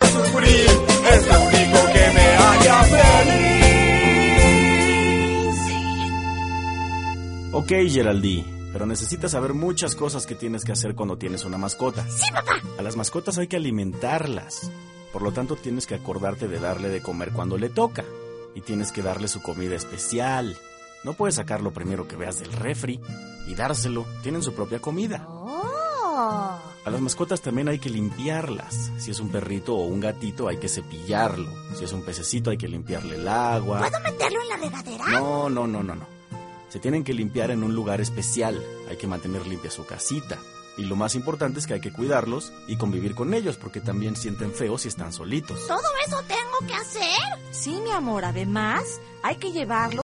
sufrir, es lo único que me haría feliz. Ok, Geraldine, pero necesitas saber muchas cosas que tienes que hacer cuando tienes una mascota. Sí, papá. A las mascotas hay que alimentarlas. Por lo tanto, tienes que acordarte de darle de comer cuando le toca. Y tienes que darle su comida especial. No puedes sacar lo primero que veas del refri y dárselo. Tienen su propia comida. Oh. A las mascotas también hay que limpiarlas. Si es un perrito o un gatito, hay que cepillarlo. Si es un pececito, hay que limpiarle el agua. ¿Puedo meterlo en la regadera? No. Se tienen que limpiar en un lugar especial. Hay que mantener limpia su casita. Y lo más importante es que hay que cuidarlos y convivir con ellos, porque también sienten feo si están solitos. ¿Todo eso tengo que hacer? Sí, mi amor, además hay que llevarlo